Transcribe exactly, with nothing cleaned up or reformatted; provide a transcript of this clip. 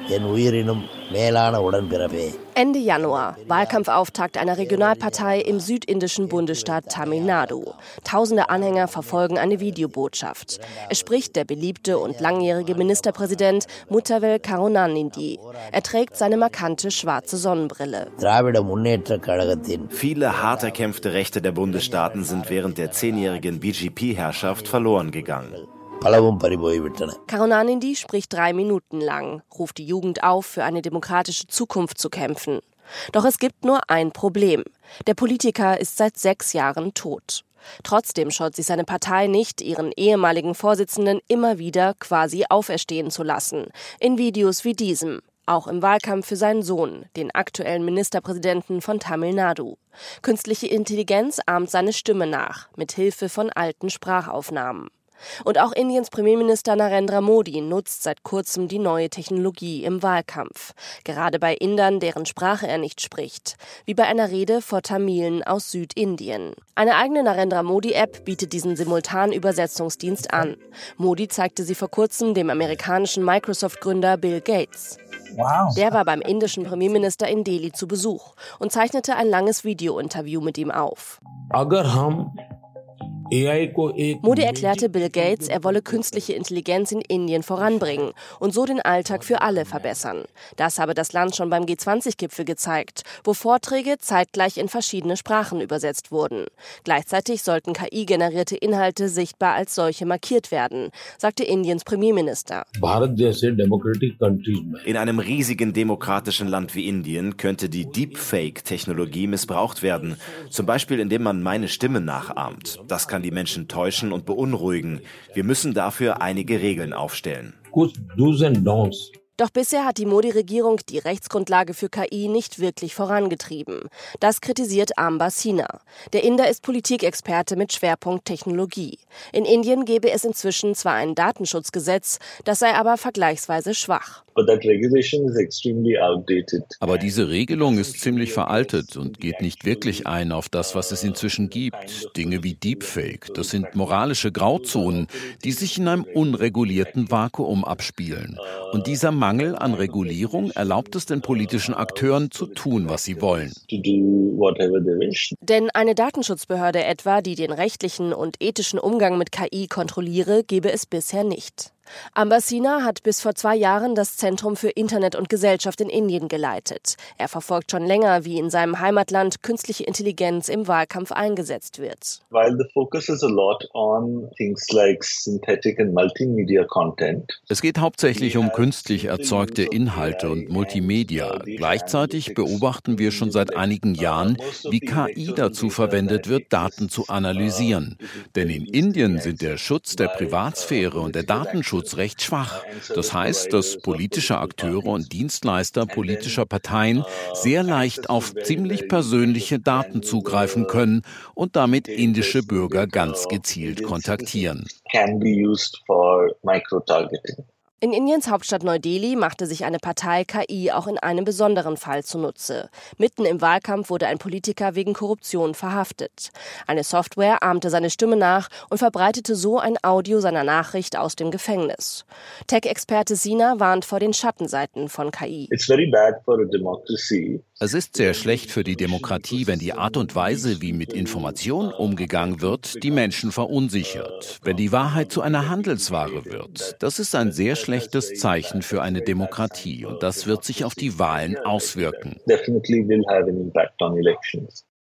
என் உயிரினும் மேலான உடன்பிறப்பே. Ende Januar, Wahlkampfauftakt einer Regionalpartei im südindischen Bundesstaat Tamil Nadu. Tausende Anhänger verfolgen eine Videobotschaft. Es spricht der beliebte und langjährige Ministerpräsident Muthavel Karunanidhi. Er trägt seine markante schwarze Sonnenbrille. Viele hart erkämpfte Rechte der Bundesstaaten sind während der zehnjährigen B J P-Herrschaft verloren gegangen. Karunanidhi spricht drei Minuten lang, ruft die Jugend auf, für eine demokratische Zukunft zu kämpfen. Doch es gibt nur ein Problem. Der Politiker ist seit sechs Jahren tot. Trotzdem scheut sich seine Partei nicht, ihren ehemaligen Vorsitzenden immer wieder quasi auferstehen zu lassen. In Videos wie diesem. Auch im Wahlkampf für seinen Sohn, den aktuellen Ministerpräsidenten von Tamil Nadu. Künstliche Intelligenz ahmt seine Stimme nach, mit Hilfe von alten Sprachaufnahmen. Und auch Indiens Premierminister Narendra Modi nutzt seit kurzem die neue Technologie im Wahlkampf. Gerade bei Indern, deren Sprache er nicht spricht. Wie bei einer Rede vor Tamilen aus Südindien. Eine eigene Narendra Modi-App bietet diesen Simultanübersetzungsdienst an. Modi zeigte sie vor kurzem dem amerikanischen Microsoft-Gründer Bill Gates. Wow. Der war beim indischen Premierminister in Delhi zu Besuch und zeichnete ein langes Video-Interview mit ihm auf. Modi erklärte Bill Gates, er wolle künstliche Intelligenz in Indien voranbringen und so den Alltag für alle verbessern. Das habe das Land schon beim G zwanzig Gipfel gezeigt, wo Vorträge zeitgleich in verschiedene Sprachen übersetzt wurden. Gleichzeitig sollten K I-generierte Inhalte sichtbar als solche markiert werden, sagte Indiens Premierminister. In einem riesigen demokratischen Land wie Indien könnte die Deepfake-Technologie missbraucht werden, zum Beispiel indem man meine Stimme nachahmt. Das kann die Menschen täuschen und beunruhigen. Wir müssen dafür einige Regeln aufstellen. Doch bisher hat die Modi-Regierung die Rechtsgrundlage für K I nicht wirklich vorangetrieben. Das kritisiert Amber Sinha. Der Inder ist Politikexperte mit Schwerpunkt Technologie. In Indien gäbe es inzwischen zwar ein Datenschutzgesetz, das sei aber vergleichsweise schwach. Aber diese Regelung ist ziemlich veraltet und geht nicht wirklich ein auf das, was es inzwischen gibt. Dinge wie Deepfake, das sind moralische Grauzonen, die sich in einem unregulierten Vakuum abspielen. Und dieser Mangel an Regulierung erlaubt es den politischen Akteuren zu tun, was sie wollen. Denn eine Datenschutzbehörde etwa, die den rechtlichen und ethischen Umgang mit K I kontrolliere, gebe es bisher nicht. Amber Sinha hat bis vor zwei Jahren das Zentrum für Internet und Gesellschaft in Indien geleitet. Er verfolgt schon länger, wie in seinem Heimatland künstliche Intelligenz im Wahlkampf eingesetzt wird. Es geht hauptsächlich um künstlich erzeugte Inhalte und Multimedia. Gleichzeitig beobachten wir schon seit einigen Jahren, wie K I dazu verwendet wird, Daten zu analysieren. Denn in Indien sind der Schutz der Privatsphäre und der Datenschutz recht schwach. Das heißt, dass politische Akteure und Dienstleister politischer Parteien sehr leicht auf ziemlich persönliche Daten zugreifen können und damit indische Bürger ganz gezielt kontaktieren. In Indiens Hauptstadt Neu-Delhi machte sich eine Partei K I auch in einem besonderen Fall zunutze. Mitten im Wahlkampf wurde ein Politiker wegen Korruption verhaftet. Eine Software ahmte seine Stimme nach und verbreitete so ein Audio seiner Nachricht aus dem Gefängnis. Tech-Experte Sinha warnt vor den Schattenseiten von K I. Es ist sehr schlecht für die Demokratie, wenn die Art und Weise, wie mit Informationen umgegangen wird, die Menschen verunsichert. Wenn die Wahrheit zu einer Handelsware wird. Das ist ein sehr schlechtes schlechtes Zeichen für eine Demokratie und das wird sich auf die Wahlen auswirken.